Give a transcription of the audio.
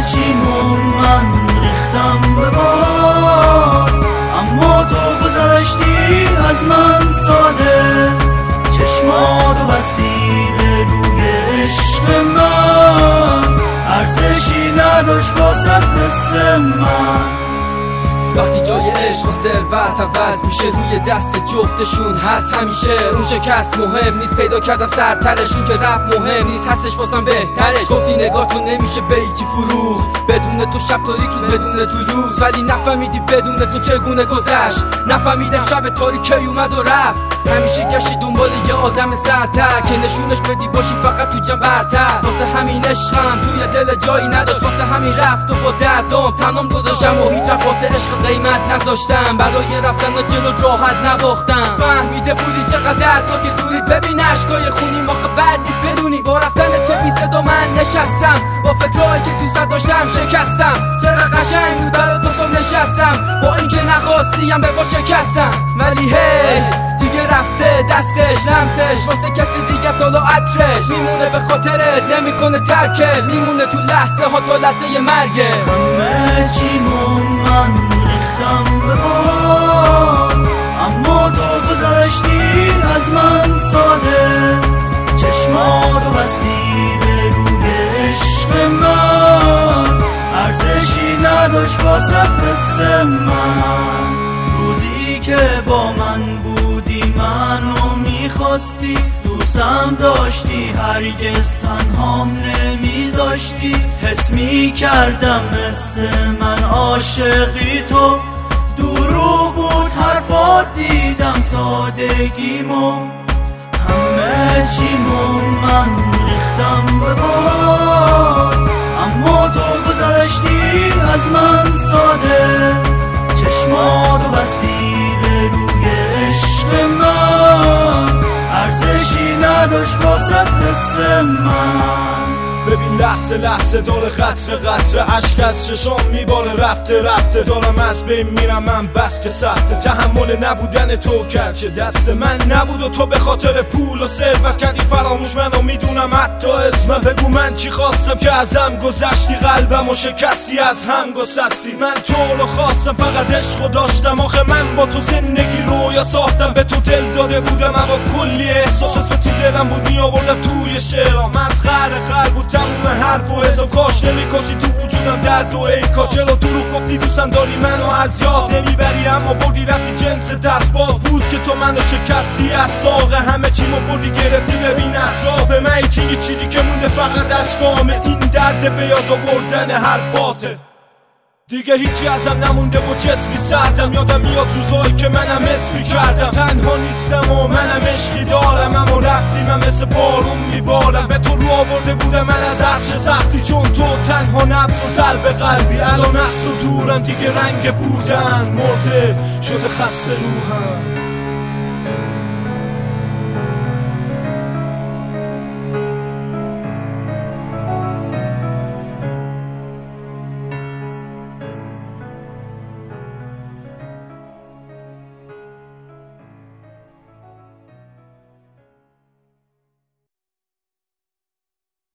چیمون من ریختم به باد، اما تو گذشتی از من ساده، چشماتو بستی به روی عشق من، ارزشی نداشت واسه مثل من. وقتی جای عشق و ثروت عوض میشه روی دست جفتشون هست همیشه. اون شکست مهم نیست، پیدا کردم سرترش، اون که رفت مهم نیست، هستش واسم بهترش. گفتی نگاه تو نمیشه به هیچی فروخت، بدون تو شب تاریک روز بدون تو روز، ولی نفهمیدی بدون تو چگونه گذشت. نفهمیدم شب تاریک کی اومد و رفت، همیشه گشتی دنبال یه آدم سرتر که نشونش بدی باشی فقط تو جمع برتر. واسه همین عشقم توی دل جایی نداشت، واسه همین رفت و با دردام تنام گذاشتم و هیچ وقت واسه عشق قیمت نذاشتم، برای رفتن جلو راحت نباختم. فهمیده بودی چقدر دردناکه دوری، ببین اشکای خونی ماخه بد نیست بدونی. با رفتن چه بی صدا من نشستم، با فکرهایی که دوست داشتم شکستم. چقدر قشنگ بود برای تو صبح نشستم، با اینکه نخواستیم به با شکستم. ولی هی دیگه رفته دستش لمسش، واسه کسی دیگه سالو عطرش میمونه، به خاطرت نمیکنه ترکت، میمونه تو لحظه ها تا لحظه مرگه. همه چیمون من ریختم به باد، اما تو گذشتی از من ساده، چشماتو بستی به روی عشق من، ارزشی نداشت واسه مثل من. روزی که با من بودی منو میخواستی، دوستم داشتی هرگز تنهام نمیذاشتی، حس میکردم مثل من عاشقی تو، دروغ بود حرفات دیدم سادگیمو. همه چیمو من ریختم به باد، اما تو گذشتی از من ساده، چشماتو بستی به روی عشق من، ارزشی نداشت واسه مثل من. ببین لحظه لحظه داره قطره قطره اشک از چشام میباره، رفته رفته دارم از بین میرم من، بس که سخته تحمل نبودن تو، گرچه دست من نبود و تو به خاطر پول و ثروت کردی فراموش منو، میدونم حتی اسمم. بگو من چی خواستم که ازم گذشتی، قلبم و شکستی از هم گسستی. من تو رو خواستم فقط عشق داشتم، آخه من با تو زندگی رویا ساختم، به تو دل داده بودم اما کلی احساس اسم تو دلم بود میآوردم توی شعرام. مسخره بود تموم حرف و حساب، کاش نمیکاشی تو وجودم درد و ای کاش. چرا دروغ گفتی دوستم داری منو از یاد نمیبری، اما بردی رفتی جنس دستباز بود که تو منو شکستی از ساقه، همه چیمو بردی گرفتی. ببین اطراف من هیچ چیزی که مونده فقط اشکامه، این درد به یاد آوردن حرفاته. دیگه هیچی ازم نمونده و جسمی سردم، یادم میاد روزایی که منم اسمی کردم تنها نیستم و منم عشقی دارم، اما رفتی من مثل بارون میبارم. به تو رو آورده بودم من از عرش سختی، چون تو تنها نبض و ضرب قلبی، الان از تو دورم دیگه رنگ بودن مرده شده خسته روحم.